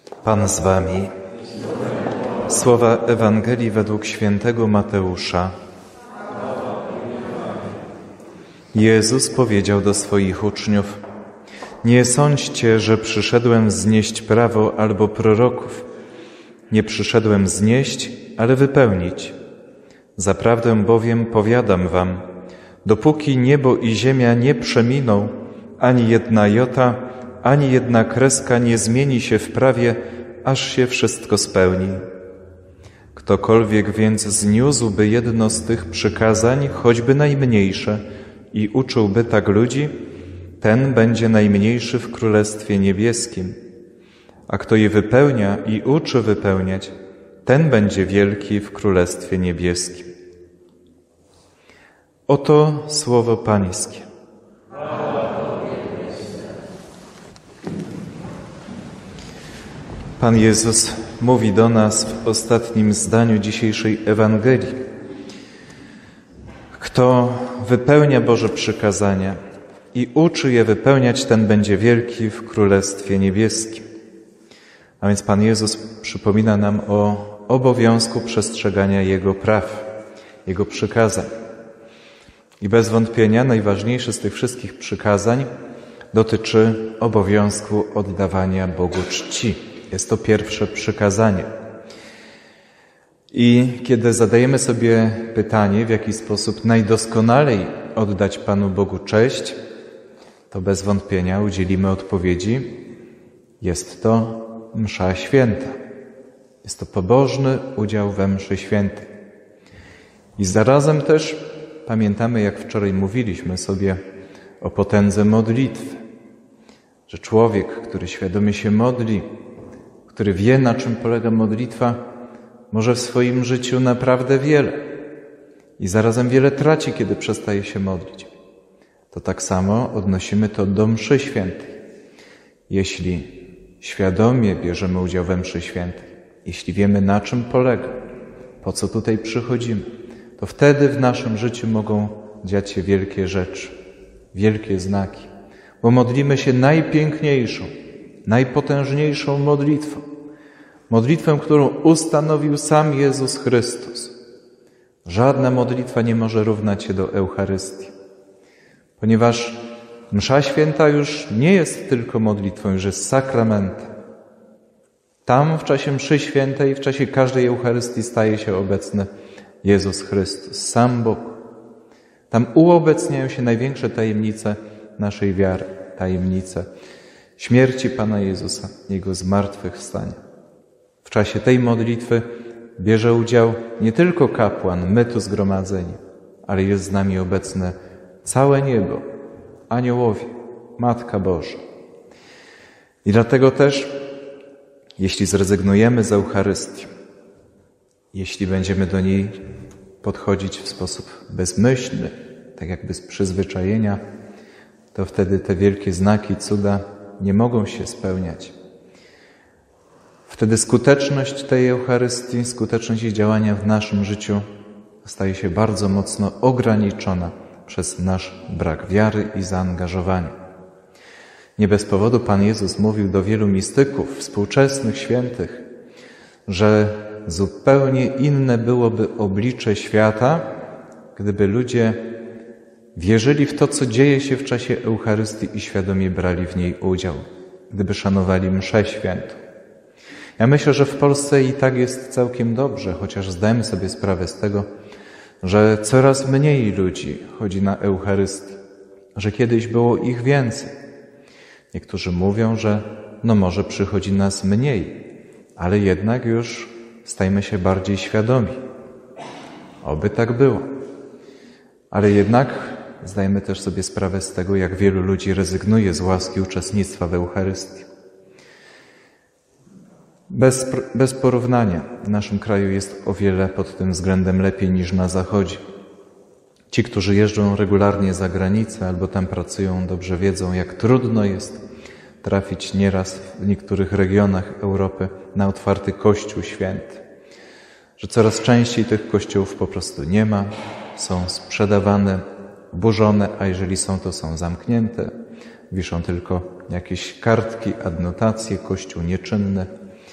Pan z wami. Słowa Ewangelii według świętego Mateusza. Jezus powiedział do swoich uczniów: nie sądźcie, że przyszedłem znieść prawo albo proroków. Nie przyszedłem znieść, ale wypełnić. Zaprawdę bowiem powiadam wam, dopóki niebo i ziemia nie przeminą, ani jedna jota, ani jedna kreska nie zmieni się w prawie, aż się wszystko spełni. Ktokolwiek więc zniósłby jedno z tych przykazań, choćby najmniejsze, i uczyłby tak ludzi, ten będzie najmniejszy w Królestwie Niebieskim. A kto je wypełnia i uczy wypełniać, ten będzie wielki w Królestwie Niebieskim. Oto słowo Pańskie. Pan Jezus mówi do nas w ostatnim zdaniu dzisiejszej Ewangelii: kto wypełnia Boże przykazania i uczy je wypełniać, ten będzie wielki w Królestwie Niebieskim. A więc Pan Jezus przypomina nam o obowiązku przestrzegania Jego praw, Jego przykazań. I bez wątpienia najważniejsze z tych wszystkich przykazań dotyczy obowiązku oddawania Bogu czci. Jest to pierwsze przykazanie. I kiedy zadajemy sobie pytanie, w jaki sposób najdoskonalej oddać Panu Bogu cześć, to bez wątpienia udzielimy odpowiedzi: jest to msza święta. Jest to pobożny udział we mszy świętej. I zarazem też pamiętamy, jak wczoraj mówiliśmy sobie o potędze modlitwy, że człowiek, który świadomie się modli, który wie, na czym polega modlitwa, może w swoim życiu naprawdę wiele i zarazem wiele traci, kiedy przestaje się modlić. To tak samo odnosimy to do mszy świętej. Jeśli świadomie bierzemy udział we mszy świętej, jeśli wiemy, na czym polega, po co tutaj przychodzimy, to wtedy w naszym życiu mogą dziać się wielkie rzeczy, wielkie znaki, bo modlimy się najpiękniejszą, najpotężniejszą modlitwą. Modlitwę, którą ustanowił sam Jezus Chrystus. Żadna modlitwa nie może równać się do Eucharystii, ponieważ msza święta już nie jest tylko modlitwą, już jest sakramentem. Tam w czasie mszy świętej, w czasie każdej Eucharystii staje się obecny Jezus Chrystus, sam Bóg. Tam uobecniają się największe tajemnice naszej wiary, tajemnice śmierci Pana Jezusa, Jego zmartwychwstania. W czasie tej modlitwy bierze udział nie tylko kapłan, my tu zgromadzeni, ale jest z nami obecne całe niebo, aniołowie, Matka Boża. I dlatego też, jeśli zrezygnujemy z Eucharystii, jeśli będziemy do niej podchodzić w sposób bezmyślny, tak jakby z przyzwyczajenia, to wtedy te wielkie znaki, cuda nie mogą się spełniać. Wtedy skuteczność tej Eucharystii, skuteczność jej działania w naszym życiu staje się bardzo mocno ograniczona przez nasz brak wiary i zaangażowania. Nie bez powodu Pan Jezus mówił do wielu mistyków, współczesnych świętych, że zupełnie inne byłoby oblicze świata, gdyby ludzie wierzyli w to, co dzieje się w czasie Eucharystii i świadomie brali w niej udział, gdyby szanowali mszę świętą. Ja myślę, że w Polsce i tak jest całkiem dobrze, chociaż zdajemy sobie sprawę z tego, że coraz mniej ludzi chodzi na Eucharystię, że kiedyś było ich więcej. Niektórzy mówią, że może przychodzi nas mniej, ale jednak już stajemy się bardziej świadomi. Oby tak było. Ale jednak zdajemy też sobie sprawę z tego, jak wielu ludzi rezygnuje z łaski uczestnictwa w Eucharystii. Bez porównania w naszym kraju jest o wiele pod tym względem lepiej niż na Zachodzie. Ci, którzy jeżdżą regularnie za granicę albo tam pracują, dobrze wiedzą, jak trudno jest trafić nieraz w niektórych regionach Europy na otwarty Kościół Święty. Że coraz częściej tych kościołów po prostu nie ma, są sprzedawane, burzone, a jeżeli są, to są zamknięte. Wiszą tylko jakieś kartki, adnotacje, kościół nieczynny.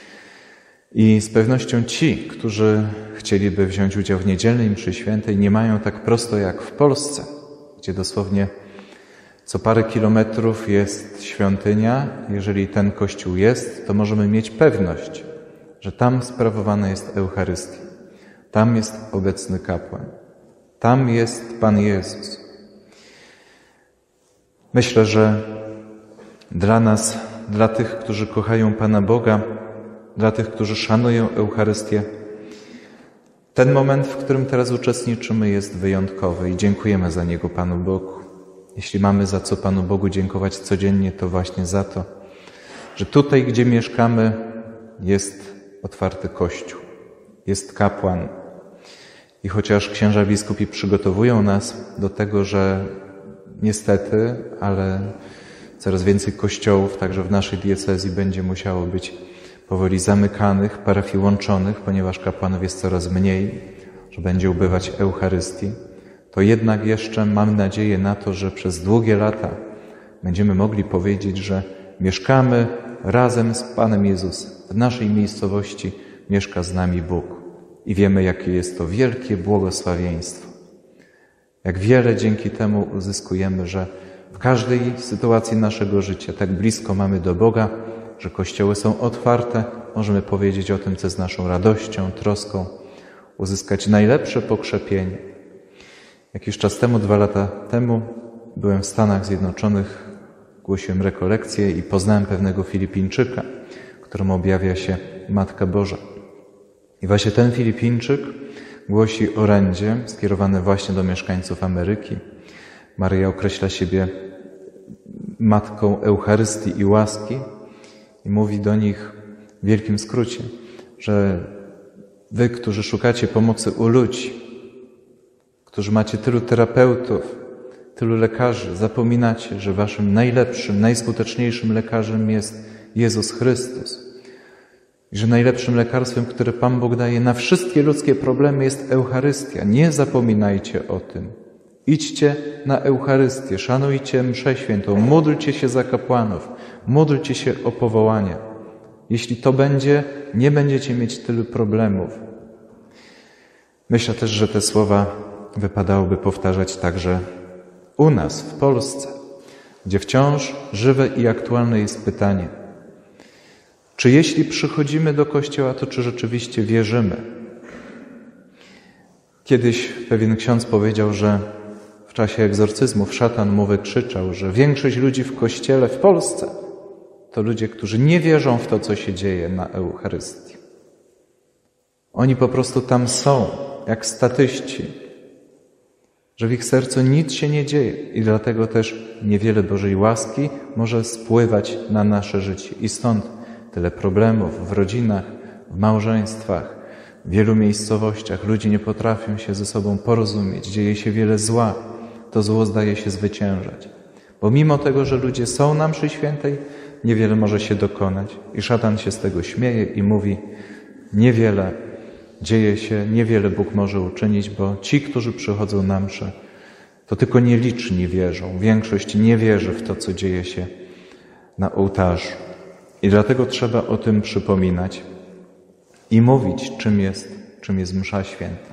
I z pewnością ci, którzy chcieliby wziąć udział w niedzielnej mszy świętej, nie mają tak prosto jak w Polsce, gdzie dosłownie co parę kilometrów jest świątynia. Jeżeli ten kościół jest, to możemy mieć pewność, że tam sprawowana jest Eucharystia. Tam jest obecny kapłan. Tam jest Pan Jezus. Myślę, że dla nas, dla tych, którzy kochają Pana Boga, dla tych, którzy szanują Eucharystię, ten moment, w którym teraz uczestniczymy, jest wyjątkowy i dziękujemy za niego Panu Bogu. Jeśli mamy za co Panu Bogu dziękować codziennie, to właśnie za to, że tutaj, gdzie mieszkamy, jest otwarty Kościół, jest kapłan. I chociaż księża biskupi przygotowują nas do tego, że niestety, ale coraz więcej kościołów, także w naszej diecezji, będzie musiało być powoli zamykanych, parafii łączonych, ponieważ kapłanów jest coraz mniej, że będzie ubywać Eucharystii, to jednak jeszcze mam nadzieję na to, że przez długie lata będziemy mogli powiedzieć, że mieszkamy razem z Panem Jezusem. W naszej miejscowości mieszka z nami Bóg i wiemy, jakie jest to wielkie błogosławieństwo. Jak wiele dzięki temu uzyskujemy, że w każdej sytuacji naszego życia tak blisko mamy do Boga, że kościoły są otwarte, możemy powiedzieć o tym, co jest naszą radością, troską, uzyskać najlepsze pokrzepienie. Jakiś czas temu, 2 lata temu, byłem w Stanach Zjednoczonych, głosiłem rekolekcję i poznałem pewnego Filipińczyka, któremu objawia się Matka Boża. I właśnie ten Filipińczyk głosi orędzie skierowane właśnie do mieszkańców Ameryki. Maryja określa siebie Matką Eucharystii i łaski i mówi do nich w wielkim skrócie, że wy, którzy szukacie pomocy u ludzi, którzy macie tylu terapeutów, tylu lekarzy, zapominacie, że waszym najlepszym, najskuteczniejszym lekarzem jest Jezus Chrystus. I że najlepszym lekarstwem, które Pan Bóg daje na wszystkie ludzkie problemy, jest Eucharystia. Nie zapominajcie o tym. Idźcie na Eucharystię, szanujcie mszę świętą, módlcie się za kapłanów, módlcie się o powołania. Jeśli to będzie, nie będziecie mieć tylu problemów. Myślę też, że te słowa wypadałoby powtarzać także u nas, w Polsce, gdzie wciąż żywe i aktualne jest pytanie, czy jeśli przychodzimy do Kościoła, to czy rzeczywiście wierzymy? Kiedyś pewien ksiądz powiedział, że w czasie egzorcyzmów szatan mu wykrzyczał, że większość ludzi w Kościele w Polsce to ludzie, którzy nie wierzą w to, co się dzieje na Eucharystii. Oni po prostu tam są, jak statyści, że w ich sercu nic się nie dzieje i dlatego też niewiele Bożej łaski może spływać na nasze życie. I stąd tyle problemów w rodzinach, w małżeństwach, w wielu miejscowościach. Ludzie nie potrafią się ze sobą porozumieć, dzieje się wiele zła. To zło zdaje się zwyciężać. Bo mimo tego, że ludzie są na mszy świętej, niewiele może się dokonać. I szatan się z tego śmieje i mówi, niewiele dzieje się, niewiele Bóg może uczynić, bo ci, którzy przychodzą na mszę, to tylko nieliczni wierzą. Większość nie wierzy w to, co dzieje się na ołtarzu. I dlatego trzeba o tym przypominać i mówić, czym jest msza święta.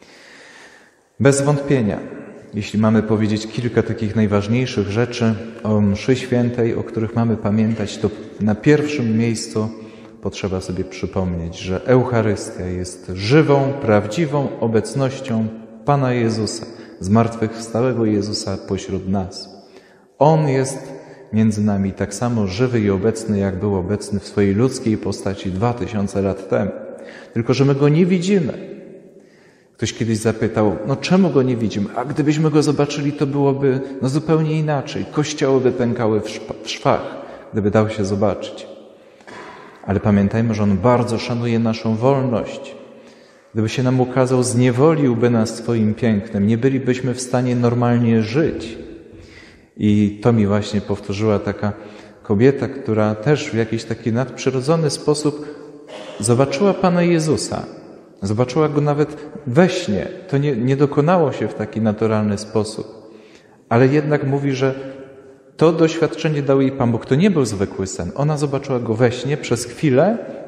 Bez wątpienia, jeśli mamy powiedzieć kilka takich najważniejszych rzeczy o mszy świętej, o których mamy pamiętać, to na pierwszym miejscu potrzeba sobie przypomnieć, że Eucharystia jest żywą, prawdziwą obecnością Pana Jezusa, zmartwychwstałego Jezusa pośród nas. On jest między nami tak samo żywy i obecny, jak był obecny w swojej ludzkiej postaci 2000 lat temu. Tylko że my Go nie widzimy. Ktoś kiedyś zapytał, czemu Go nie widzimy? A gdybyśmy Go zobaczyli, to byłoby zupełnie inaczej. Kościoły by pękały w szwach, gdyby dał się zobaczyć. Ale pamiętajmy, że On bardzo szanuje naszą wolność. Gdyby się nam ukazał, zniewoliłby nas swoim pięknem. Nie bylibyśmy w stanie normalnie żyć. I to mi właśnie powtórzyła taka kobieta, która też w jakiś taki nadprzyrodzony sposób zobaczyła Pana Jezusa. Zobaczyła Go nawet we śnie. To nie dokonało się w taki naturalny sposób. Ale jednak mówi, że to doświadczenie dał jej Pan Bóg. To nie był zwykły sen. Ona zobaczyła Go we śnie przez chwilę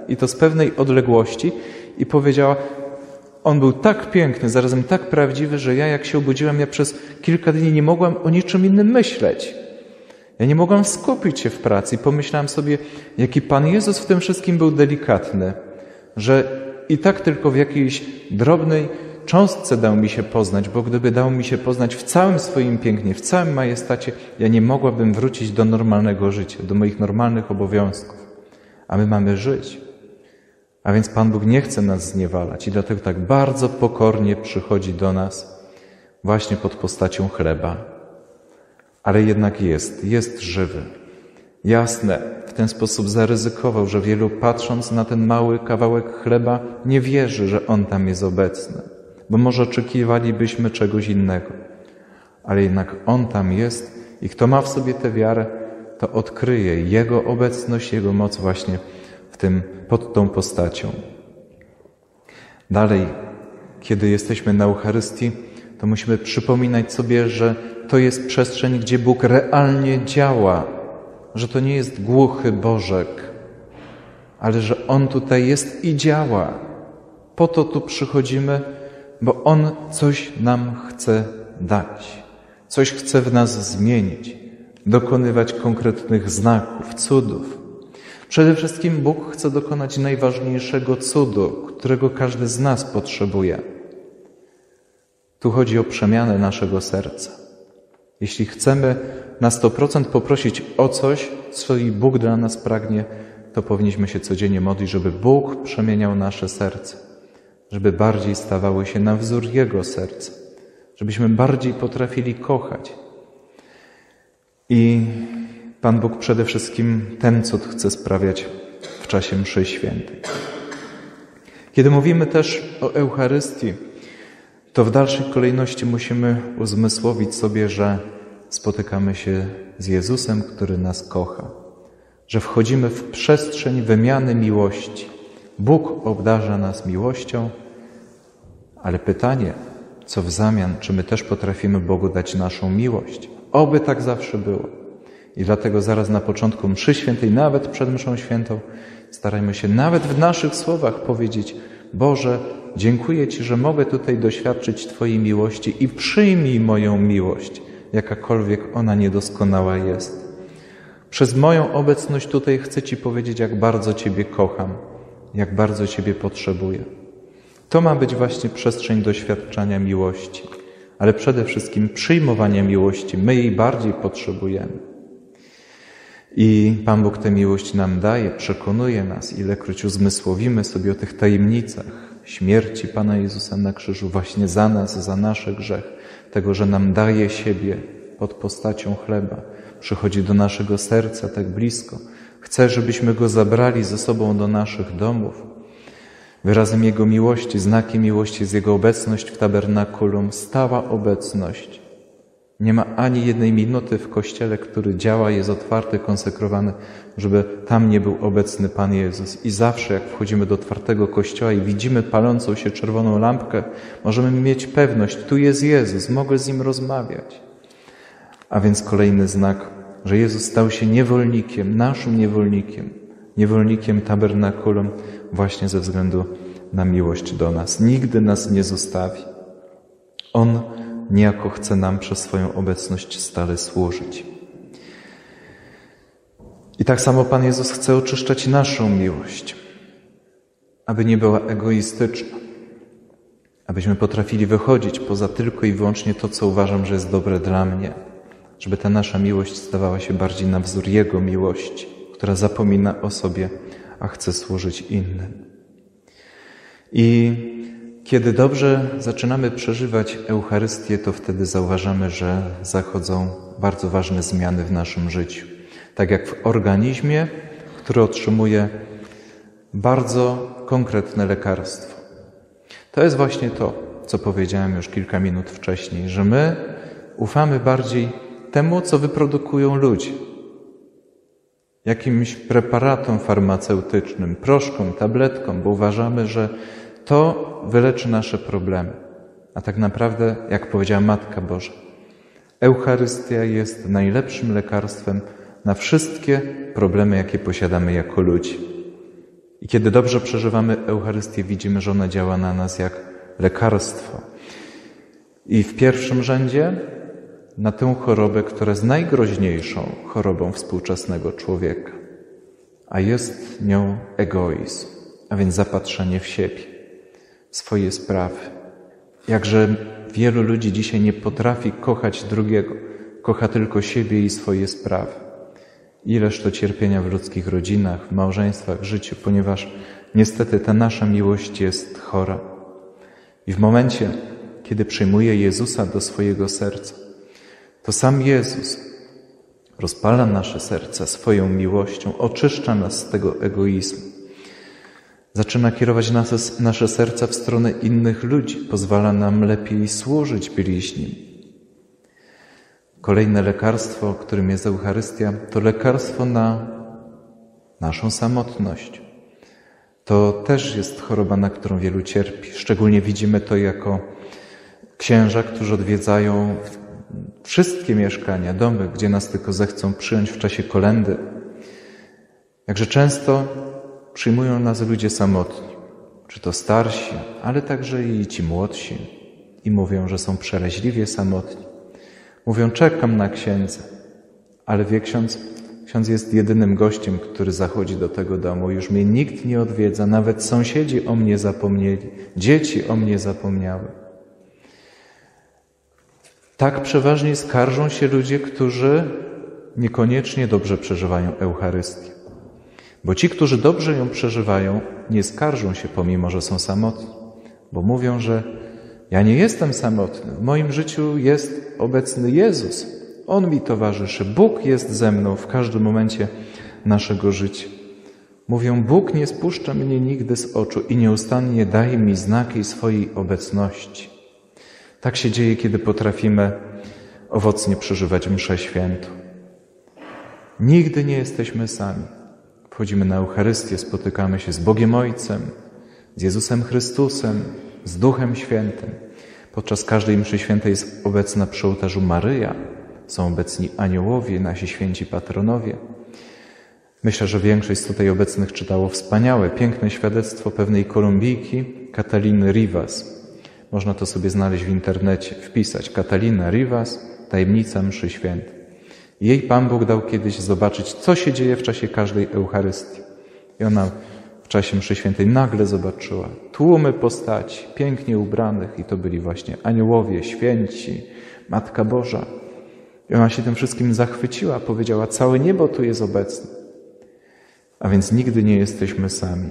i to z pewnej odległości i powiedziała, on był tak piękny, zarazem tak prawdziwy, że jak się obudziłem, przez kilka dni nie mogłam o niczym innym myśleć. Ja nie mogłam skupić się w pracy i pomyślałam sobie, jaki Pan Jezus w tym wszystkim był delikatny, że i tak tylko w jakiejś drobnej cząstce dał mi się poznać, bo gdyby dał mi się poznać w całym swoim pięknie, w całym majestacie, ja nie mogłabym wrócić do normalnego życia, do moich normalnych obowiązków. A my mamy żyć. A więc Pan Bóg nie chce nas zniewalać i dlatego tak bardzo pokornie przychodzi do nas właśnie pod postacią chleba. Ale jednak jest żywy. Jasne, w ten sposób zaryzykował, że wielu patrząc na ten mały kawałek chleba nie wierzy, że On tam jest obecny, bo może oczekiwalibyśmy czegoś innego. Ale jednak On tam jest i kto ma w sobie tę wiarę, to odkryje Jego obecność, Jego moc właśnie pod tą postacią. Dalej, kiedy jesteśmy na Eucharystii, to musimy przypominać sobie, że to jest przestrzeń, gdzie Bóg realnie działa, że to nie jest głuchy Bożek, ale że On tutaj jest i działa. Po to tu przychodzimy, bo On coś nam chce dać, coś chce w nas zmienić, dokonywać konkretnych znaków, cudów. Przede wszystkim Bóg chce dokonać najważniejszego cudu, którego każdy z nas potrzebuje. Tu chodzi o przemianę naszego serca. Jeśli chcemy na 100% poprosić o coś, co i Bóg dla nas pragnie, to powinniśmy się codziennie modlić, żeby Bóg przemieniał nasze serce, żeby bardziej stawały się na wzór Jego serca, żebyśmy bardziej potrafili kochać. I Pan Bóg przede wszystkim ten cud chce sprawiać w czasie mszy świętej. Kiedy mówimy też o Eucharystii, to w dalszej kolejności musimy uzmysłowić sobie, że spotykamy się z Jezusem, który nas kocha, że wchodzimy w przestrzeń wymiany miłości. Bóg obdarza nas miłością, ale pytanie, co w zamian, czy my też potrafimy Bogu dać naszą miłość? Oby tak zawsze było. I dlatego zaraz na początku mszy świętej, nawet przed mszą świętą, starajmy się nawet w naszych słowach powiedzieć: Boże, dziękuję Ci, że mogę tutaj doświadczyć Twojej miłości i przyjmij moją miłość, jakakolwiek ona niedoskonała jest. Przez moją obecność tutaj chcę Ci powiedzieć, jak bardzo Ciebie kocham, jak bardzo Ciebie potrzebuję. To ma być właśnie przestrzeń doświadczania miłości, ale przede wszystkim przyjmowania miłości. My jej bardziej potrzebujemy. I Pan Bóg tę miłość nam daje, przekonuje nas, ilekroć uzmysłowimy sobie o tych tajemnicach śmierci Pana Jezusa na krzyżu właśnie za nas, za nasz grzech, tego, że nam daje siebie pod postacią chleba, przychodzi do naszego serca tak blisko, chce, żebyśmy Go zabrali ze sobą do naszych domów. Wyrazem Jego miłości, znakiem miłości jest Jego obecność w tabernakulum, stała obecność. Nie ma ani jednej minuty w Kościele, który działa, jest otwarty, konsekrowany, żeby tam nie był obecny Pan Jezus. I zawsze jak wchodzimy do otwartego Kościoła i widzimy palącą się czerwoną lampkę, możemy mieć pewność, tu jest Jezus, mogę z Nim rozmawiać. A więc kolejny znak, że Jezus stał się niewolnikiem, naszym niewolnikiem, niewolnikiem tabernakulum właśnie ze względu na miłość do nas. Nigdy nas nie zostawi. On niejako chce nam przez swoją obecność stale służyć. I tak samo Pan Jezus chce oczyszczać naszą miłość, aby nie była egoistyczna, abyśmy potrafili wychodzić poza tylko i wyłącznie to, co uważam, że jest dobre dla mnie, żeby ta nasza miłość stawała się bardziej na wzór Jego miłości, która zapomina o sobie, a chce służyć innym. I kiedy dobrze zaczynamy przeżywać Eucharystię, to wtedy zauważamy, że zachodzą bardzo ważne zmiany w naszym życiu. Tak jak w organizmie, który otrzymuje bardzo konkretne lekarstwo. To jest właśnie to, co powiedziałem już kilka minut wcześniej, że my ufamy bardziej temu, co wyprodukują ludzie. Jakimś preparatom farmaceutycznym, proszkom, tabletkom, bo uważamy, że to wyleczy nasze problemy. A tak naprawdę, jak powiedziała Matka Boża, Eucharystia jest najlepszym lekarstwem na wszystkie problemy, jakie posiadamy jako ludzie. I kiedy dobrze przeżywamy Eucharystię, widzimy, że ona działa na nas jak lekarstwo. I w pierwszym rzędzie na tę chorobę, która jest najgroźniejszą chorobą współczesnego człowieka, a jest nią egoizm, a więc zapatrzenie w siebie, w swoje sprawy. Jakże wielu ludzi dzisiaj nie potrafi kochać drugiego, kocha tylko siebie i swoje sprawy. Ileż to cierpienia w ludzkich rodzinach, w małżeństwach, w życiu, ponieważ niestety ta nasza miłość jest chora. I w momencie, kiedy przyjmuje Jezusa do swojego serca, to sam Jezus rozpala nasze serca swoją miłością, oczyszcza nas z tego egoizmu. Zaczyna kierować nasze serca w stronę innych ludzi, pozwala nam lepiej służyć bliźnim. Kolejne lekarstwo, którym jest Eucharystia, to lekarstwo na naszą samotność. To też jest choroba, na którą wielu cierpi. Szczególnie widzimy to jako księża, którzy odwiedzają wszystkie mieszkania, domy, gdzie nas tylko zechcą przyjąć w czasie kolędy. Jakże często przyjmują nas ludzie samotni, czy to starsi, ale także i ci młodsi, i mówią, że są przeraźliwie samotni. Mówią, czekam na księdza, ale wie ksiądz jest jedynym gościem, który zachodzi do tego domu. Już mnie nikt nie odwiedza, nawet sąsiedzi o mnie zapomnieli, dzieci o mnie zapomniały. Tak przeważnie skarżą się ludzie, którzy niekoniecznie dobrze przeżywają Eucharystię. Bo ci, którzy dobrze ją przeżywają, nie skarżą się, pomimo że są samotni. Bo mówią, że ja nie jestem samotny. W moim życiu jest obecny Jezus. On mi towarzyszy. Bóg jest ze mną w każdym momencie naszego życia. Mówią, Bóg nie spuszcza mnie nigdy z oczu i nieustannie daje mi znaki swojej obecności. Tak się dzieje, kiedy potrafimy owocnie przeżywać mszę świętą. Nigdy nie jesteśmy sami. Wchodzimy na Eucharystię, spotykamy się z Bogiem Ojcem, z Jezusem Chrystusem, z Duchem Świętym. Podczas każdej mszy świętej jest obecna przy ołtarzu Maryja, są obecni aniołowie, nasi święci patronowie. Myślę, że większość z tutaj obecnych czytało wspaniałe, piękne świadectwo pewnej Kolumbijki, Cataliny Rivas. Można to sobie znaleźć w internecie, wpisać Catalina Rivas, tajemnica mszy świętej. Jej Pan Bóg dał kiedyś zobaczyć, co się dzieje w czasie każdej Eucharystii. I ona w czasie mszy świętej nagle zobaczyła tłumy postaci, pięknie ubranych, i to byli właśnie aniołowie, święci, Matka Boża. I ona się tym wszystkim zachwyciła, powiedziała, całe niebo tu jest obecne. A więc nigdy nie jesteśmy sami.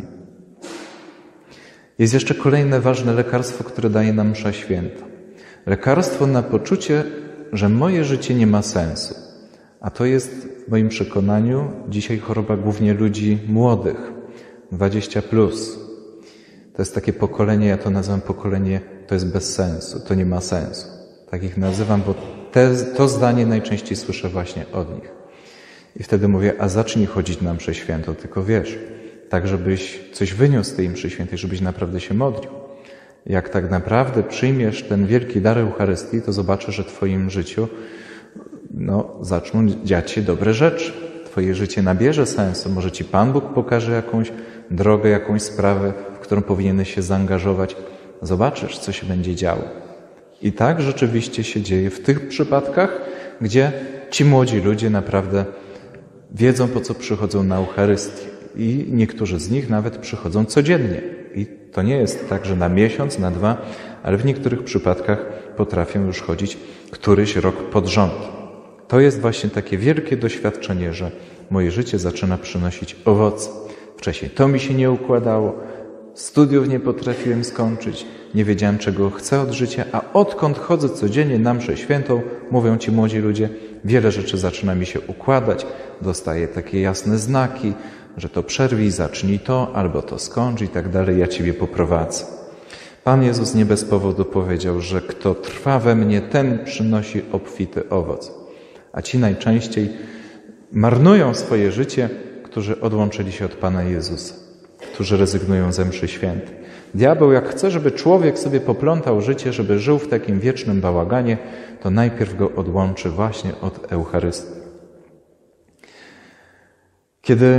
Jest jeszcze kolejne ważne lekarstwo, które daje nam msza święta. Lekarstwo na poczucie, że moje życie nie ma sensu. A to jest w moim przekonaniu dzisiaj choroba głównie ludzi młodych, 20+. To jest takie pokolenie, ja to nazywam pokolenie, to jest bez sensu, to nie ma sensu. Tak ich nazywam, bo to zdanie najczęściej słyszę właśnie od nich. I wtedy mówię, a zacznij chodzić na mszę świętą, tylko wiesz, tak żebyś coś wyniósł z tej mszy świętej, żebyś naprawdę się modlił. Jak tak naprawdę przyjmiesz ten wielki dar Eucharystii, to zobaczysz, że w twoim życiu zaczną dziać się dobre rzeczy. Twoje życie nabierze sensu. Może ci Pan Bóg pokaże jakąś drogę, jakąś sprawę, w którą powinieneś się zaangażować. Zobaczysz, co się będzie działo. I tak rzeczywiście się dzieje w tych przypadkach, gdzie ci młodzi ludzie naprawdę wiedzą, po co przychodzą na Eucharystię. I niektórzy z nich nawet przychodzą codziennie. I to nie jest tak, że na miesiąc, na 2, ale w niektórych przypadkach potrafią już chodzić któryś rok pod rząd. To jest właśnie takie wielkie doświadczenie, że moje życie zaczyna przynosić owoce. Wcześniej to mi się nie układało, studiów nie potrafiłem skończyć, nie wiedziałem, czego chcę od życia, a odkąd chodzę codziennie na mszę świętą, mówią ci młodzi ludzie, wiele rzeczy zaczyna mi się układać, dostaję takie jasne znaki, że to przerwij, zacznij to, albo to skończ i tak dalej, ja Ciebie poprowadzę. Pan Jezus nie bez powodu powiedział, że kto trwa we mnie, ten przynosi obfity owoc. A ci najczęściej marnują swoje życie, którzy odłączyli się od Pana Jezusa, którzy rezygnują ze mszy świętej. Diabeł, jak chce, żeby człowiek sobie poplątał życie, żeby żył w takim wiecznym bałaganie, to najpierw go odłączy właśnie od Eucharystii. Kiedy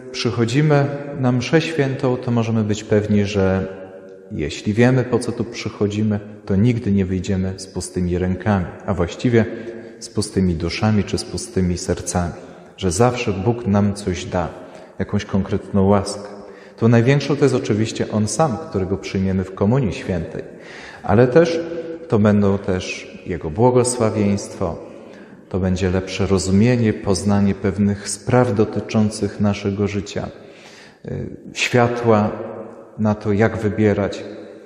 przychodzimy na mszę świętą, to możemy być pewni, że jeśli wiemy, po co tu przychodzimy, to nigdy nie wyjdziemy z pustymi rękami, a właściwie z pustymi duszami czy z pustymi sercami. Że zawsze Bóg nam coś da, jakąś konkretną łaskę. To największą to jest oczywiście On sam, którego przyjmiemy w Komunii Świętej, ale też to będą też Jego błogosławieństwo, to będzie lepsze rozumienie, poznanie pewnych spraw dotyczących naszego życia, światła na to, jak wybierać,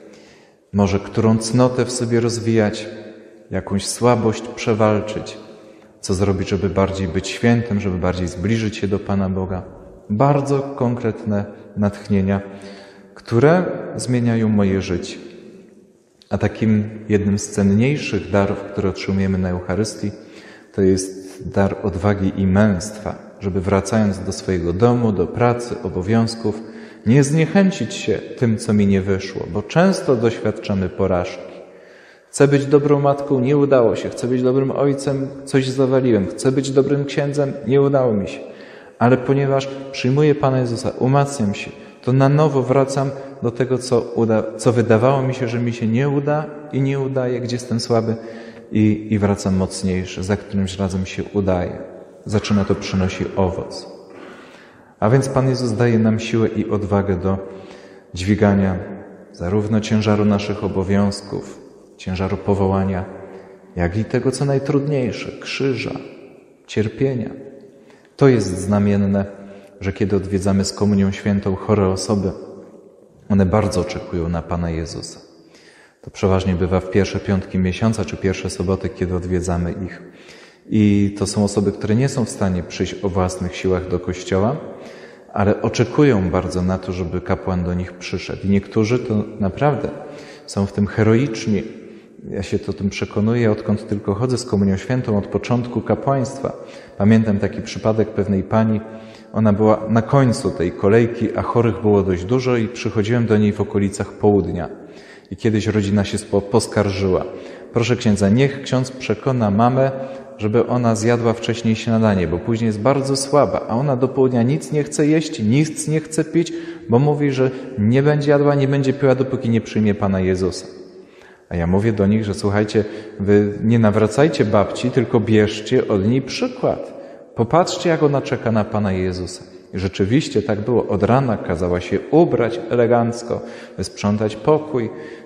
może którą cnotę w sobie rozwijać, jakąś słabość przewalczyć, co zrobić, żeby bardziej być świętym, żeby bardziej zbliżyć się do Pana Boga. Bardzo konkretne natchnienia, które zmieniają moje życie. A takim jednym z cenniejszych darów, które otrzymujemy na Eucharystii, to jest dar odwagi i męstwa, żeby wracając do swojego domu, do pracy, obowiązków, nie zniechęcić się tym, co mi nie wyszło, bo często doświadczamy porażki. Chcę być dobrą matką, nie udało się. Chcę być dobrym ojcem, coś zawaliłem. Chcę być dobrym księdzem, nie udało mi się. Ale ponieważ przyjmuję Pana Jezusa, umacniam się, to na nowo wracam do tego, co wydawało mi się, że mi się nie uda i nie udaje, gdzie jestem słaby i wracam mocniejszy, za którymś razem się udaje. Zaczyna to przynosić owoc. A więc Pan Jezus daje nam siłę i odwagę do dźwigania zarówno ciężaru naszych obowiązków, ciężaru powołania, jak i tego, co najtrudniejsze, krzyża, cierpienia. To jest znamienne, że kiedy odwiedzamy z Komunią Świętą chore osoby, one bardzo oczekują na Pana Jezusa. To przeważnie bywa w pierwsze piątki miesiąca, czy pierwsze soboty, kiedy odwiedzamy ich. I to są osoby, które nie są w stanie przyjść o własnych siłach do kościoła, ale oczekują bardzo na to, żeby kapłan do nich przyszedł. I niektórzy to naprawdę są w tym heroiczni. Ja się to tym przekonuję, odkąd tylko chodzę z Komunią Świętą, od początku kapłaństwa. Pamiętam taki przypadek pewnej pani, ona była na końcu tej kolejki, a chorych było dość dużo i przychodziłem do niej w okolicach południa. I kiedyś rodzina się poskarżyła. Proszę księdza, niech ksiądz przekona mamę, żeby ona zjadła wcześniej śniadanie, bo później jest bardzo słaba, a ona do południa nic nie chce jeść, nic nie chce pić, bo mówi, że nie będzie jadła, nie będzie piła, dopóki nie przyjmie Pana Jezusa. A ja mówię do nich, że słuchajcie, wy nie nawracajcie babci, tylko bierzcie od niej przykład. Popatrzcie, jak ona czeka na Pana Jezusa. I rzeczywiście tak było. Od rana kazała się ubrać elegancko, sprzątać pokój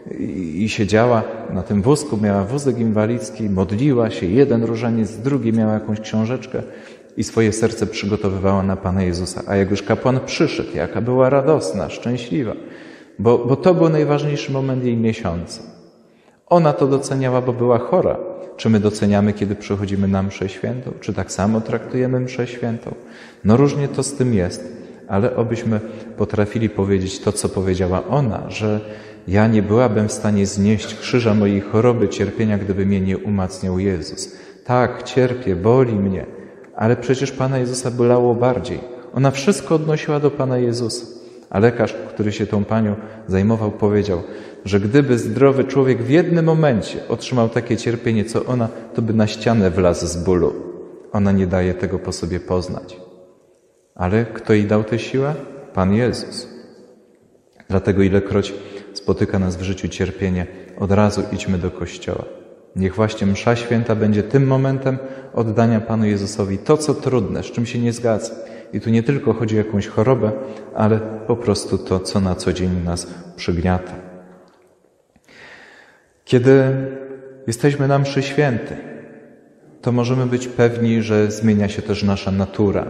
i siedziała na tym wózku, miała wózek inwalidzki, modliła się, jeden różaniec, drugi miała jakąś książeczkę i swoje serce przygotowywała na Pana Jezusa. A jak już kapłan przyszedł, jaka była radosna, szczęśliwa, bo to był najważniejszy moment jej miesiąca. Ona to doceniała, bo była chora. Czy my doceniamy, kiedy przychodzimy na mszę świętą? Czy tak samo traktujemy mszę świętą? No różnie to z tym jest, ale obyśmy potrafili powiedzieć to, co powiedziała ona, że ja nie byłabym w stanie znieść krzyża mojej choroby, cierpienia, gdyby mnie nie umacniał Jezus. Tak, cierpię, boli mnie, ale przecież Pana Jezusa bolało bardziej. Ona wszystko odnosiła do Pana Jezusa. A lekarz, który się tą panią zajmował, powiedział, że gdyby zdrowy człowiek w jednym momencie otrzymał takie cierpienie, co ona, to by na ścianę wlazł z bólu. Ona nie daje tego po sobie poznać. Ale kto jej dał tę siłę? Pan Jezus. Dlatego ilekroć spotyka nas w życiu cierpienie, od razu idźmy do Kościoła. Niech właśnie msza święta będzie tym momentem oddania Panu Jezusowi to, co trudne, z czym się nie zgadza. I tu nie tylko chodzi o jakąś chorobę, ale po prostu to, co na co dzień nas przygniata. Kiedy jesteśmy na mszy świętej, to możemy być pewni, że zmienia się też nasza natura,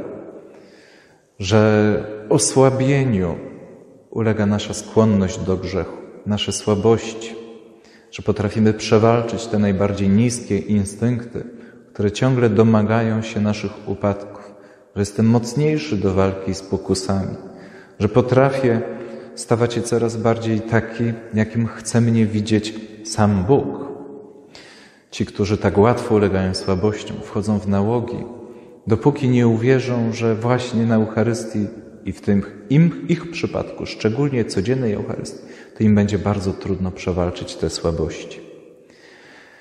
że osłabieniu ulega nasza skłonność do grzechu, nasze słabości, że potrafimy przewalczyć te najbardziej niskie instynkty, które ciągle domagają się naszych upadków, że jestem mocniejszy do walki z pokusami, że potrafię stawać się coraz bardziej taki, jakim chce mnie widzieć sam Bóg. Ci, którzy tak łatwo ulegają słabościom, wchodzą w nałogi, dopóki nie uwierzą, że właśnie na Eucharystii i w tym ich przypadku, szczególnie codziennej Eucharystii, to im będzie bardzo trudno przewalczyć te słabości.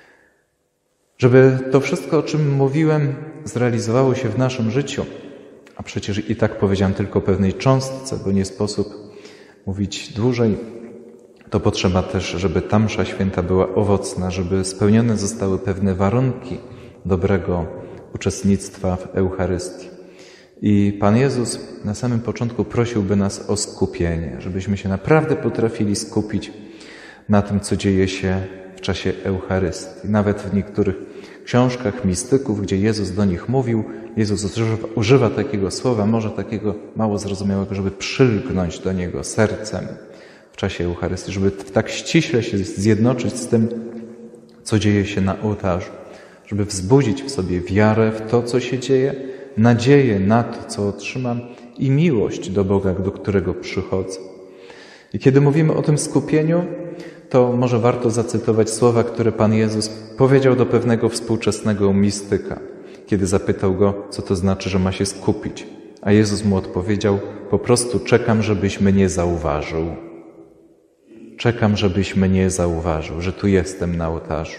Żeby to wszystko, o czym mówiłem, zrealizowało się w naszym życiu, A przecież i tak powiedziałem tylko o pewnej cząstce, bo nie sposób mówić dłużej. To potrzeba też, żeby ta msza święta była owocna, żeby spełnione zostały pewne warunki dobrego uczestnictwa w Eucharystii. I Pan Jezus na samym początku prosiłby nas o skupienie, żebyśmy się naprawdę potrafili skupić na tym, co dzieje się w czasie Eucharystii. Nawet w niektórych książkach mistyków, gdzie Jezus do nich mówił, Jezus używa takiego słowa, może takiego mało zrozumiałego, żeby przylgnąć do Niego sercem w czasie Eucharystii, żeby tak ściśle się zjednoczyć z tym, co dzieje się na ołtarzu, żeby wzbudzić w sobie wiarę w to, co się dzieje, nadzieję na to, co otrzymam i miłość do Boga, do którego przychodzę. I kiedy mówimy o tym skupieniu, to może warto zacytować słowa, które Pan Jezus powiedział do pewnego współczesnego mistyka, kiedy zapytał go, co to znaczy, że ma się skupić. A Jezus mu odpowiedział, po prostu czekam, żebyś mnie zauważył. Czekam, żebyś mnie zauważył, że tu jestem na ołtarzu,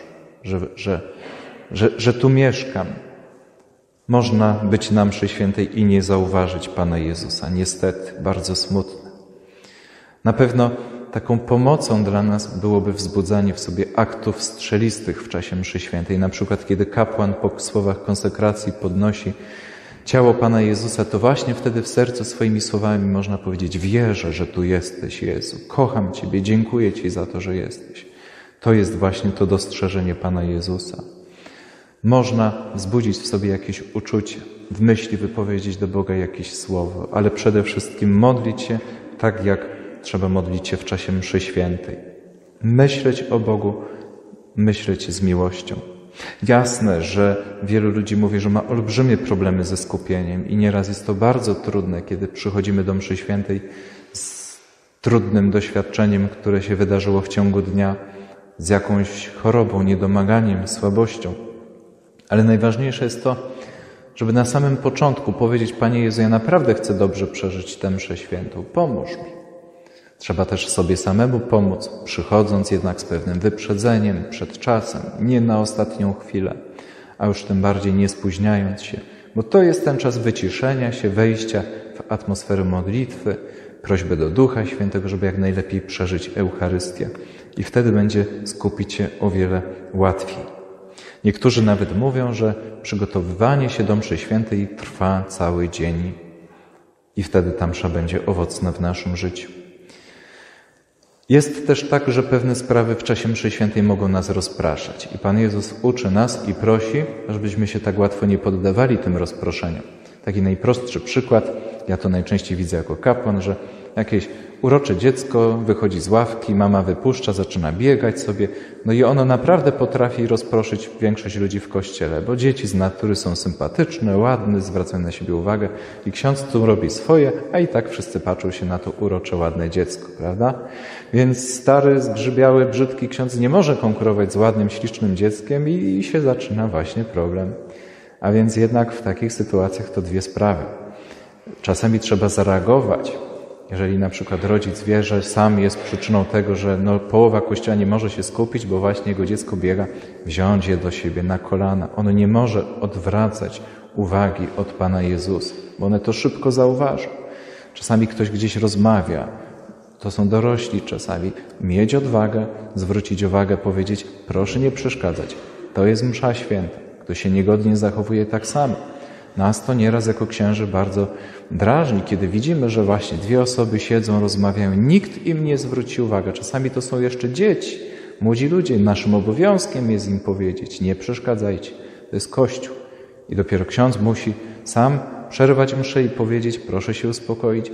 że tu mieszkam. Można być na mszy świętej i nie zauważyć Pana Jezusa. Niestety, bardzo smutne. Na pewno taką pomocą dla nas byłoby wzbudzanie w sobie aktów strzelistych w czasie mszy świętej. Na przykład, kiedy kapłan po słowach konsekracji podnosi ciało Pana Jezusa, to właśnie wtedy w sercu swoimi słowami można powiedzieć: wierzę, że tu jesteś, Jezu. Kocham Ciebie, dziękuję Ci za to, że jesteś. To jest właśnie to dostrzeżenie Pana Jezusa. Można wzbudzić w sobie jakieś uczucie, w myśli wypowiedzieć do Boga jakieś słowo, ale przede wszystkim modlić się tak, jak trzeba modlić się w czasie mszy świętej. Myśleć o Bogu, myśleć z miłością. Jasne, że wielu ludzi mówi, że ma olbrzymie problemy ze skupieniem i nieraz jest to bardzo trudne, kiedy przychodzimy do mszy świętej z trudnym doświadczeniem, które się wydarzyło w ciągu dnia, z jakąś chorobą, niedomaganiem, słabością. Ale najważniejsze jest to, żeby na samym początku powiedzieć: Panie Jezu, ja naprawdę chcę dobrze przeżyć tę mszę świętą. Pomóż mi. Trzeba też sobie samemu pomóc, przychodząc jednak z pewnym wyprzedzeniem, przed czasem, nie na ostatnią chwilę, a już tym bardziej nie spóźniając się, bo to jest ten czas wyciszenia się, wejścia w atmosferę modlitwy, prośbę do Ducha Świętego, żeby jak najlepiej przeżyć Eucharystię i wtedy będzie skupić się o wiele łatwiej. Niektórzy nawet mówią, że przygotowywanie się do mszy świętej trwa cały dzień i wtedy ta msza będzie owocna w naszym życiu. Jest też tak, że pewne sprawy w czasie mszy świętej mogą nas rozpraszać i Pan Jezus uczy nas i prosi, żebyśmy się tak łatwo nie poddawali tym rozproszeniom. Taki najprostszy przykład, ja to najczęściej widzę jako kapłan, że jakieś urocze dziecko wychodzi z ławki, mama wypuszcza, zaczyna biegać sobie, no i ono naprawdę potrafi rozproszyć większość ludzi w kościele, bo dzieci z natury są sympatyczne, ładne, zwracają na siebie uwagę i ksiądz tu robi swoje, a i tak wszyscy patrzą się na to urocze, ładne dziecko, prawda? Więc stary, zgrzybiały, brzydki ksiądz nie może konkurować z ładnym, ślicznym dzieckiem i się zaczyna właśnie problem. A więc jednak w takich sytuacjach to dwie sprawy. Czasami trzeba zareagować. Jeżeli na przykład rodzic wie, że sam jest przyczyną tego, że połowa kościoła nie może się skupić, bo właśnie jego dziecko biega, wziąć je do siebie na kolana. Ono nie może odwracać uwagi od Pana Jezusa, bo one to szybko zauważą. Czasami ktoś gdzieś rozmawia, to są dorośli czasami. Mieć odwagę, zwrócić uwagę, powiedzieć: proszę nie przeszkadzać, to jest msza święta. Kto się niegodnie zachowuje, tak samo. Nas to nieraz jako księży bardzo drażni, kiedy widzimy, że właśnie dwie osoby siedzą, rozmawiają, nikt im nie zwróci uwagi. Czasami to są jeszcze dzieci, młodzi ludzie. Naszym obowiązkiem jest im powiedzieć: nie przeszkadzajcie, to jest Kościół. I dopiero ksiądz musi sam przerwać mszę i powiedzieć: proszę się uspokoić,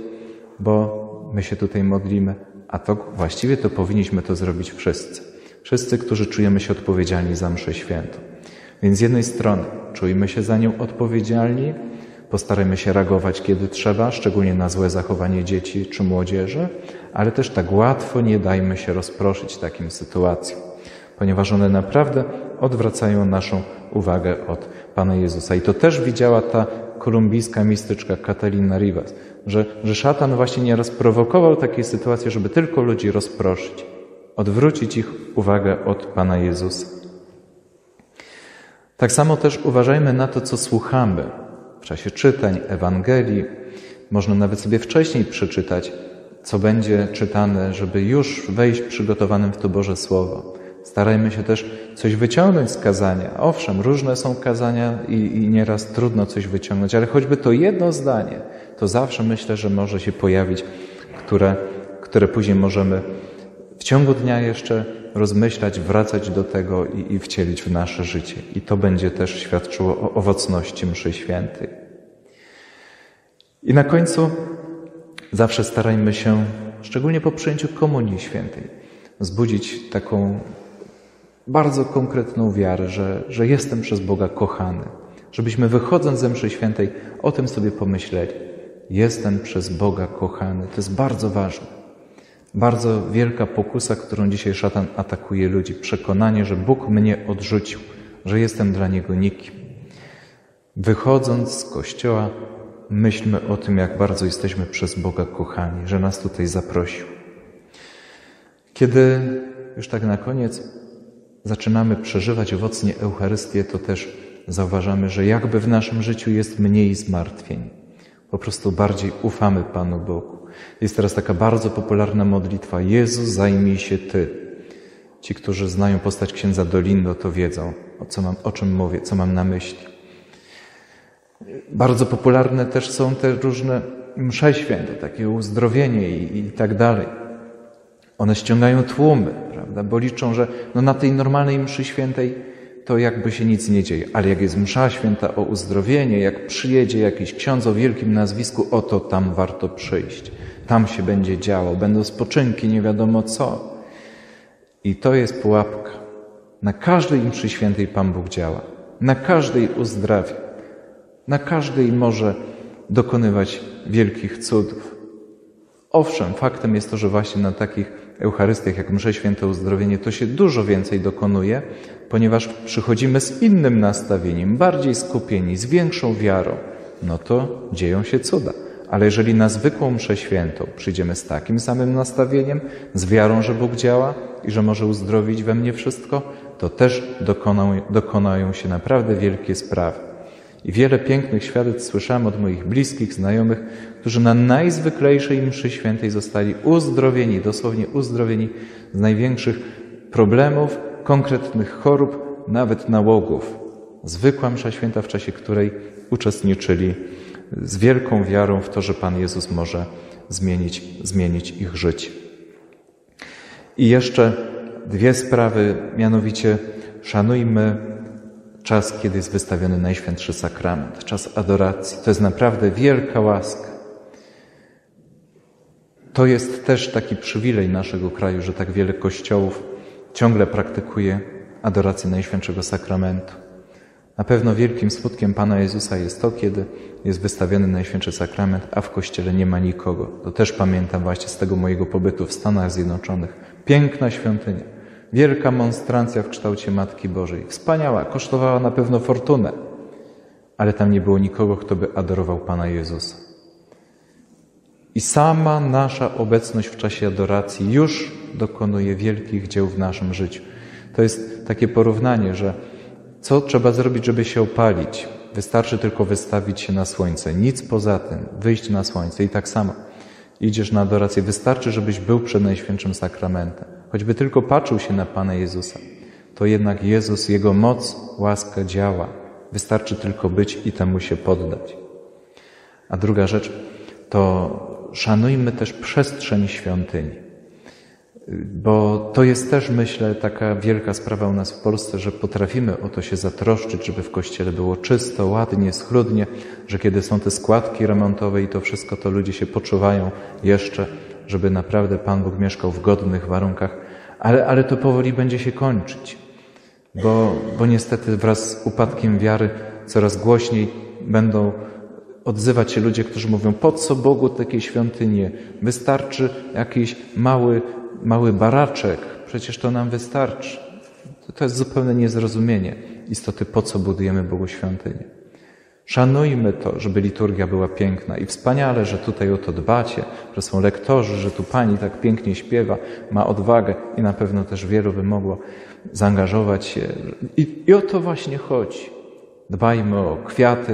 bo my się tutaj modlimy. A to właściwie to powinniśmy to zrobić wszyscy. Wszyscy, którzy czujemy się odpowiedzialni za mszę świętą. Więc z jednej strony czujmy się za nią odpowiedzialni, postarajmy się reagować, kiedy trzeba, szczególnie na złe zachowanie dzieci czy młodzieży, ale też tak łatwo nie dajmy się rozproszyć takim sytuacjom, ponieważ one naprawdę odwracają naszą uwagę od Pana Jezusa. I to też widziała ta kolumbijska mistyczka Catalina Rivas, że szatan właśnie nieraz prowokował takie sytuacje, żeby tylko ludzi rozproszyć, odwrócić ich uwagę od Pana Jezusa. Tak samo też uważajmy na to, co słuchamy w czasie czytań, Ewangelii. Można nawet sobie wcześniej przeczytać, co będzie czytane, żeby już wejść przygotowanym w to Boże Słowo. Starajmy się też coś wyciągnąć z kazania. Owszem, różne są kazania i nieraz trudno coś wyciągnąć, ale choćby to jedno zdanie, to zawsze myślę, że może się pojawić, które później możemy w ciągu dnia jeszcze rozmyślać, wracać do tego i wcielić w nasze życie. I to będzie też świadczyło o owocności mszy świętej. I na końcu zawsze starajmy się, szczególnie po przyjęciu Komunii Świętej, wzbudzić taką bardzo konkretną wiarę, że jestem przez Boga kochany. Żebyśmy wychodząc ze mszy świętej o tym sobie pomyśleli. Jestem przez Boga kochany. To jest bardzo ważne. Bardzo wielka pokusa, którą dzisiaj szatan atakuje ludzi. Przekonanie, że Bóg mnie odrzucił, że jestem dla Niego nikim. Wychodząc z Kościoła, myślmy o tym, jak bardzo jesteśmy przez Boga kochani, że nas tutaj zaprosił. Kiedy już tak na koniec zaczynamy przeżywać owocnie Eucharystię, to też zauważamy, że jakby w naszym życiu jest mniej zmartwień. Po prostu bardziej ufamy Panu Bogu. Jest teraz taka bardzo popularna modlitwa: Jezu, zajmij się Ty. Ci, którzy znają postać księdza Dolindo, to wiedzą, o czym mówię, co mam na myśli. Bardzo popularne też są te różne msze święte, takie uzdrowienie i tak dalej. One ściągają tłumy, prawda? Bo liczą, że na tej normalnej mszy świętej to jakby się nic nie dzieje. Ale jak jest msza święta o uzdrowienie, jak przyjedzie jakiś ksiądz o wielkim nazwisku, oto tam warto przyjść. Tam się będzie działo, będą spoczynki, nie wiadomo co. I to jest pułapka. Na każdej mszy świętej Pan Bóg działa. Na każdej uzdrawia. Na każdej może dokonywać wielkich cudów. Owszem, faktem jest to, że właśnie na takich Eucharystiach jak msze święte uzdrowienie to się dużo więcej dokonuje, ponieważ przychodzimy z innym nastawieniem, bardziej skupieni, z większą wiarą, no to dzieją się cuda. Ale jeżeli na zwykłą mszę świętą przyjdziemy z takim samym nastawieniem, z wiarą, że Bóg działa i że może uzdrowić we mnie wszystko, to też dokonają się naprawdę wielkie sprawy. I wiele pięknych świadectw słyszałem od moich bliskich, znajomych, którzy na najzwyklejszej mszy świętej zostali uzdrowieni, dosłownie uzdrowieni z największych problemów, konkretnych chorób, nawet nałogów. Zwykła msza święta, w czasie której uczestniczyli z wielką wiarą w to, że Pan Jezus może zmienić ich życie. I jeszcze dwie sprawy, mianowicie szanujmy czas, kiedy jest wystawiony Najświętszy Sakrament, czas adoracji. To jest naprawdę wielka łaska. To jest też taki przywilej naszego kraju, że tak wiele kościołów ciągle praktykuje adorację Najświętszego Sakramentu. Na pewno wielkim smutkiem Pana Jezusa jest to, kiedy jest wystawiony Najświętszy Sakrament, a w kościele nie ma nikogo. To też pamiętam właśnie z tego mojego pobytu w Stanach Zjednoczonych. Piękna świątynia. Wielka monstrancja w kształcie Matki Bożej. Wspaniała, kosztowała na pewno fortunę, ale tam nie było nikogo, kto by adorował Pana Jezusa. I sama nasza obecność w czasie adoracji już dokonuje wielkich dzieł w naszym życiu. To jest takie porównanie, że co trzeba zrobić, żeby się opalić? Wystarczy tylko wystawić się na słońce. Nic poza tym. Wyjść na słońce. I tak samo idziesz na adorację. Wystarczy, żebyś był przed Najświętszym Sakramentem. Choćby tylko patrzył się na Pana Jezusa, to jednak Jezus, Jego moc, łaska działa. Wystarczy tylko być i temu się poddać. A druga rzecz, to szanujmy też przestrzeń świątyni. Bo to jest też, myślę, taka wielka sprawa u nas w Polsce, że potrafimy o to się zatroszczyć, żeby w kościele było czysto, ładnie, schludnie, że kiedy są te składki remontowe i to wszystko, to ludzie się poczuwają jeszcze, żeby naprawdę Pan Bóg mieszkał w godnych warunkach, ale to powoli będzie się kończyć, bo niestety wraz z upadkiem wiary coraz głośniej będą odzywać się ludzie, którzy mówią: po co Bogu takie świątynie? Wystarczy jakiś mały baraczek, przecież to nam wystarczy. To jest zupełne niezrozumienie istoty, po co budujemy Bogu świątynię. Szanujmy to, żeby liturgia była piękna i wspaniale, że tutaj o to dbacie, że są lektorzy, że tu Pani tak pięknie śpiewa, ma odwagę i na pewno też wielu by mogło zaangażować się. I o to właśnie chodzi. Dbajmy o kwiaty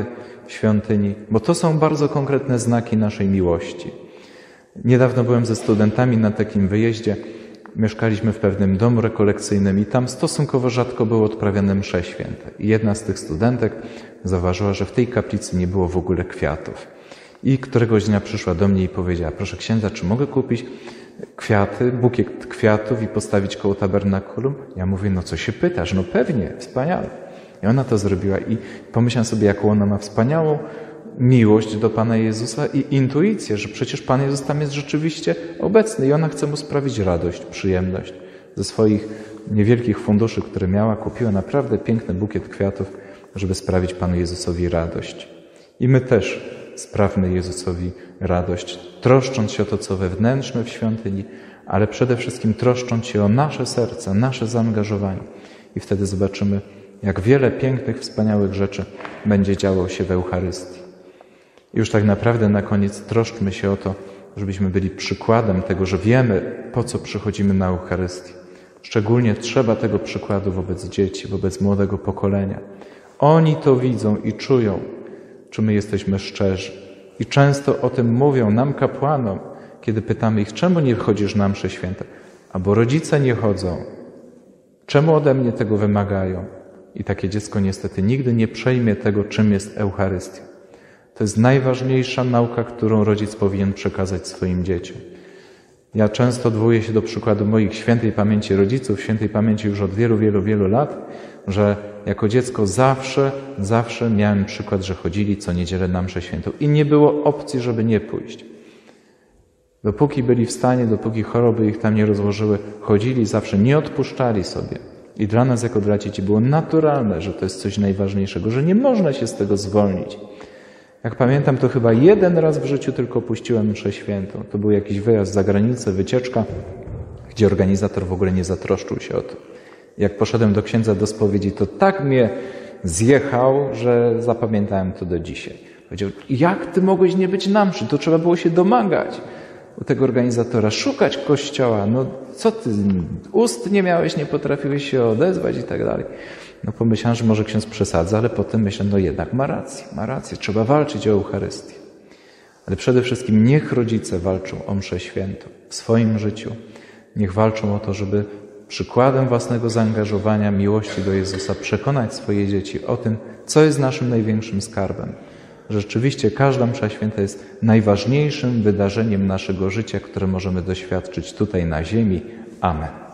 świątyni, bo to są bardzo konkretne znaki naszej miłości. Niedawno byłem ze studentami na takim wyjeździe. Mieszkaliśmy w pewnym domu rekolekcyjnym i tam stosunkowo rzadko były odprawiane msze święte. I jedna z tych studentek zauważyła, że w tej kaplicy nie było w ogóle kwiatów. I któregoś dnia przyszła do mnie i powiedziała: proszę księdza, czy mogę kupić kwiaty, bukiet kwiatów i postawić koło tabernakulum? Ja mówię: no co się pytasz? No pewnie, wspaniale. I ona to zrobiła i pomyślałem sobie, jaką ona ma wspaniałą miłość do Pana Jezusa i intuicję, że przecież Pan Jezus tam jest rzeczywiście obecny i ona chce Mu sprawić radość, przyjemność. Ze swoich niewielkich funduszy, które miała, kupiła naprawdę piękny bukiet kwiatów, żeby sprawić Panu Jezusowi radość. I my też sprawmy Jezusowi radość, troszcząc się o to, co wewnętrzne w świątyni, ale przede wszystkim troszcząc się o nasze serce, nasze zaangażowanie. I wtedy zobaczymy, jak wiele pięknych, wspaniałych rzeczy będzie działo się w Eucharystii. I już tak naprawdę na koniec troszczmy się o to, żebyśmy byli przykładem tego, że wiemy, po co przychodzimy na Eucharystię. Szczególnie trzeba tego przykładu wobec dzieci, wobec młodego pokolenia. Oni to widzą i czują, czy my jesteśmy szczerzy. I często o tym mówią nam, kapłanom, kiedy pytamy ich: czemu nie chodzisz na msze święte? Albo rodzice nie chodzą. Czemu ode mnie tego wymagają? I takie dziecko niestety nigdy nie przejmie tego, czym jest Eucharystia. To jest najważniejsza nauka, którą rodzic powinien przekazać swoim dzieciom. Ja często odwołuję się do przykładu moich świętej pamięci rodziców, świętej pamięci już od wielu, wielu, wielu lat, że jako dziecko zawsze miałem przykład, że chodzili co niedzielę na mszę świętą i nie było opcji, żeby nie pójść. Dopóki byli w stanie, dopóki choroby ich tam nie rozłożyły, chodzili zawsze, nie odpuszczali sobie. I dla nas jako dla dzieci było naturalne, że to jest coś najważniejszego, że nie można się z tego zwolnić. Jak pamiętam, to chyba jeden raz w życiu tylko puściłem mszę świętą. To był jakiś wyjazd za granicę, wycieczka, gdzie organizator w ogóle nie zatroszczył się o to. Jak poszedłem do księdza do spowiedzi, to tak mnie zjechał, że zapamiętałem to do dzisiaj. Powiedział: jak ty mogłeś nie być na mszy? To trzeba było się domagać u tego organizatora, szukać kościoła. No co ty, ust nie miałeś, nie potrafiłeś się odezwać i tak dalej. No pomyślałem, że może ksiądz przesadza, ale potem myślę, no jednak ma rację, trzeba walczyć o Eucharystię. Ale przede wszystkim niech rodzice walczą o mszę świętą w swoim życiu. Niech walczą o to, żeby przykładem własnego zaangażowania, miłości do Jezusa przekonać swoje dzieci o tym, co jest naszym największym skarbem. Rzeczywiście każda msza święta jest najważniejszym wydarzeniem naszego życia, które możemy doświadczyć tutaj na ziemi. Amen.